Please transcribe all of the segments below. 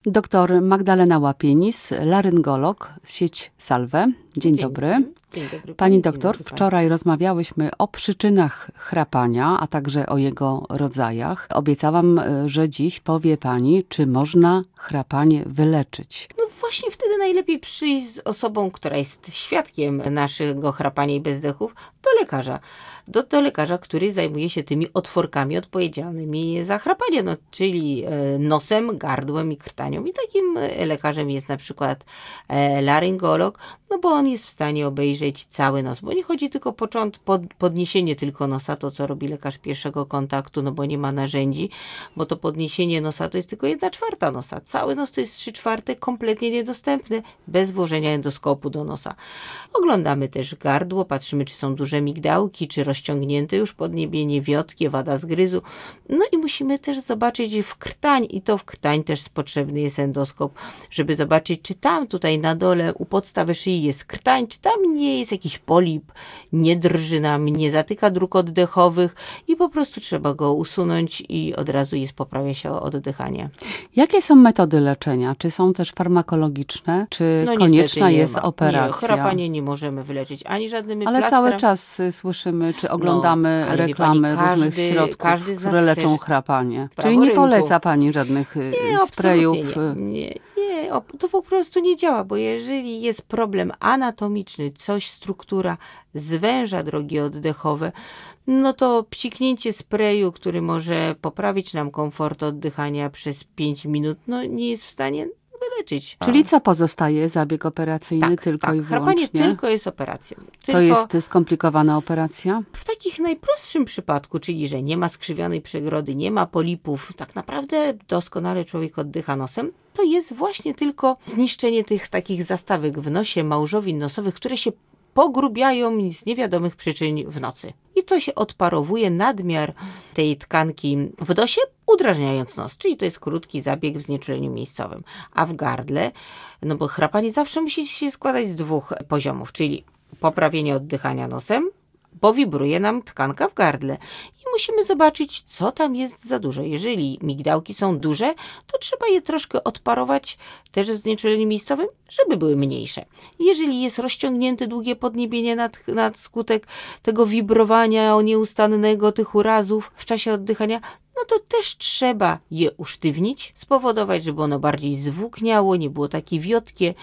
Doktor Magdalena Łapinis, laryngolog, sieć Salve. Dzień dobry. Dzień dobry. Pani doktor, wczoraj rozmawiałyśmy o przyczynach chrapania, a także o jego rodzajach. Obiecałam, że dziś powie Pani, czy można chrapanie wyleczyć. No właśnie wtedy najlepiej przyjść z osobą, która jest świadkiem naszego chrapania i bezdechów, do lekarza. Do lekarza, który zajmuje się tymi otworkami odpowiedzialnymi za chrapanie, czyli nosem, gardłem i krtanią. I takim lekarzem jest na przykład laryngolog, bo on jest w stanie obejrzeć cały nos, bo nie chodzi tylko o podniesienie tylko nosa, to co robi lekarz pierwszego kontaktu, bo nie ma narzędzi, bo to podniesienie nosa to jest tylko 1/4 nosa. Cały nos to jest 3/4 kompletnie niedostępny, bez włożenia endoskopu do nosa. Oglądamy też gardło, patrzymy, czy są duże migdałki, czy rozciągnięte już podniebienie, wiotkie, wada zgryzu. No i musimy też zobaczyć w krtań, i to w krtań też potrzebny jest endoskop, żeby zobaczyć, czy tam tutaj na dole u podstawy szyi jest krtań, czy tam nie jest jakiś polip, nie drży nam, nie zatyka dróg oddechowych i po prostu trzeba go usunąć i od razu poprawia się oddychanie. Jakie są metody leczenia? Czy są też farmakologiczne? Czy konieczna jest operacja? Nie, chrapanie nie możemy wyleczyć ani żadnymi plastrami. Ale cały czas słyszymy, czy oglądamy reklamy różnych środków, które leczą chrapanie. Czyli nie poleca Pani żadnych sprayów? Nie, to po prostu nie działa, bo jeżeli jest problem anatomiczny, struktura zwęża drogi oddechowe, no to psiknięcie sprayu, który może poprawić nam komfort oddychania przez 5 minut, nie jest w stanie wyleczyć. Czyli co pozostaje? Zabieg operacyjny tylko i wyłącznie? Chrapanie tylko jest operacją. To jest skomplikowana operacja? W takim najprostszym przypadku, czyli że nie ma skrzywionej przegrody, nie ma polipów, tak naprawdę doskonale człowiek oddycha nosem, to jest właśnie tylko zniszczenie tych takich zastawek w nosie, małżowin nosowych, które się pogrubiają z niewiadomych przyczyn w nocy. I to się odparowuje nadmiar tej tkanki w nosie, udrażniając nos. Czyli to jest krótki zabieg w znieczuleniu miejscowym. A w gardle, bo chrapanie zawsze musi się składać z 2 poziomów, czyli poprawienie oddychania nosem, bo wibruje nam tkanka w gardle. I musimy zobaczyć, co tam jest za dużo. Jeżeli migdałki są duże, to trzeba je troszkę odparować też w znieczuleniu miejscowym, żeby były mniejsze. Jeżeli jest rozciągnięte długie podniebienie na skutek tego wibrowania nieustannego, tych urazów w czasie oddychania, to też trzeba je usztywnić, spowodować, żeby ono bardziej zwłókniało, nie było takie wiotkie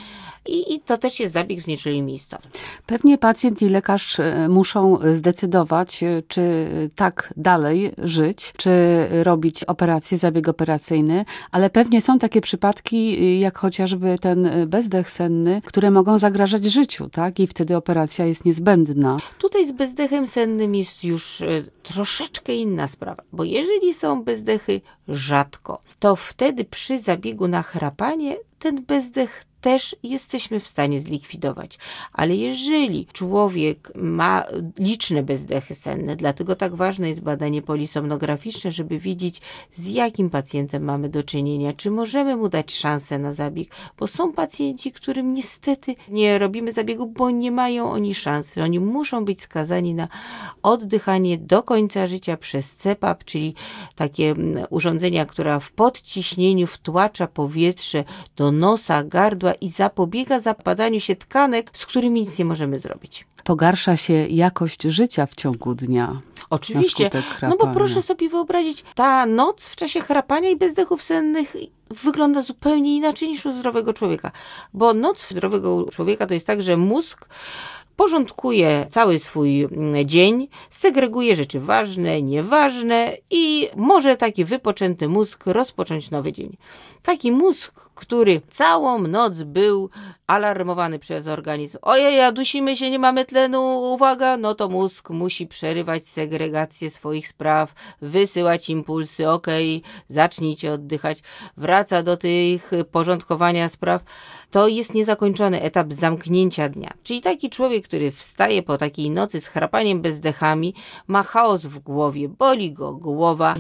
i to też jest zabieg w znieczuleniu miejscowym. Pewnie pacjent i lekarz muszą zdecydować, czy tak dalej żyć, czy robić operację, zabieg operacyjny, ale pewnie są takie przypadki, jak chociażby ten bezdech senny, które mogą zagrażać życiu, tak? I wtedy operacja jest niezbędna. Tutaj z bezdechem sennym jest już troszeczkę inna sprawa, bo jeżeli są bezdechy rzadko, to wtedy przy zabiegu na chrapanie ten bezdech też jesteśmy w stanie zlikwidować. Ale jeżeli człowiek ma liczne bezdechy senne, dlatego tak ważne jest badanie polisomnograficzne, żeby wiedzieć, z jakim pacjentem mamy do czynienia, czy możemy mu dać szansę na zabieg, bo są pacjenci, którym niestety nie robimy zabiegu, bo nie mają oni szansy. Oni muszą być skazani na oddychanie do końca życia przez CPAP, czyli takie urządzenia, które w podciśnieniu wtłacza powietrze do nosa, gardła i zapobiega zapadaniu się tkanek, z którymi nic nie możemy zrobić. Pogarsza się jakość życia w ciągu dnia. Oczywiście, bo proszę sobie wyobrazić, ta noc w czasie chrapania i bezdechów sennych wygląda zupełnie inaczej niż u zdrowego człowieka. Bo noc zdrowego człowieka to jest tak, że mózg porządkuje cały swój dzień, segreguje rzeczy ważne, nieważne i może taki wypoczęty mózg rozpocząć nowy dzień. Taki mózg, który całą noc był alarmowany przez organizm. Ojej, dusimy się, nie mamy tlenu, uwaga, to mózg musi przerywać segregację swoich spraw, wysyłać impulsy, zacznijcie oddychać, wraca do tych porządkowania spraw. To jest niezakończony etap zamknięcia dnia. Czyli taki człowiek, który wstaje po takiej nocy z chrapaniem bezdechami, ma chaos w głowie, boli go głowa,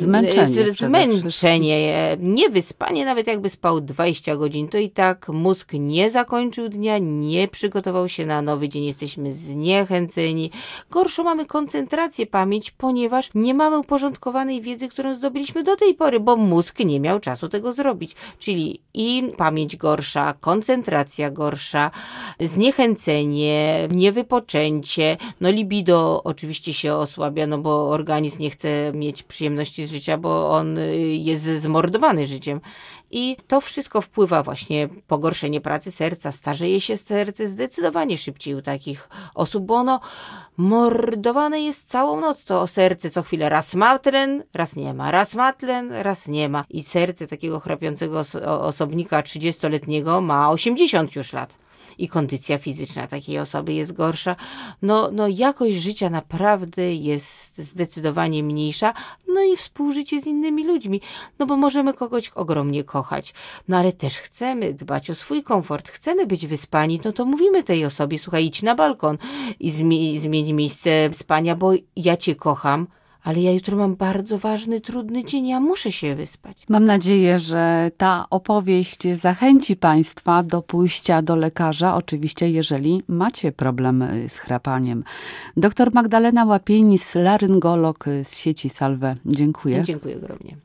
zmęczenie, niewyspanie, nawet jakby spał 20 godzin, to i tak mózg nie zakończył dnia, nie przygotował się na nowy dzień, jesteśmy zniechęceni. Gorszą mamy koncentrację, pamięć, ponieważ nie mamy uporządkowanej wiedzy, którą zdobyliśmy do tej pory, bo mózg nie miał czasu tego zrobić. robić. Czyli i pamięć gorsza, koncentracja gorsza, zniechęcenie, niewypoczęcie, no libido oczywiście się osłabia, no bo organizm nie chce mieć przyjemności z życia, bo on jest zmordowany życiem. I to wszystko wpływa właśnie pogorszenie pracy serca, starzeje się serce zdecydowanie szybciej u takich osób, bo ono mordowane jest całą noc. To serce co chwilę raz ma tlen, raz nie ma, raz ma tlen, raz nie ma. I serce takiego chrapiącego osobnika 30-letniego ma 80 już lat. I kondycja fizyczna takiej osoby jest gorsza. No jakość życia naprawdę jest zdecydowanie mniejsza. No i współżycie z innymi ludźmi. No bo możemy kogoś ogromnie kochać. No ale też chcemy dbać o swój komfort. Chcemy być wyspani. No to mówimy tej osobie, słuchaj, idź na balkon i zmień miejsce spania, bo ja cię kocham. Ale ja jutro mam bardzo ważny, trudny dzień, ja muszę się wyspać. Mam nadzieję, że ta opowieść zachęci Państwa do pójścia do lekarza, oczywiście jeżeli macie problem z chrapaniem. Dr Magdalena Łapińs, laryngolog z sieci Salve. Dziękuję. Dziękuję ogromnie.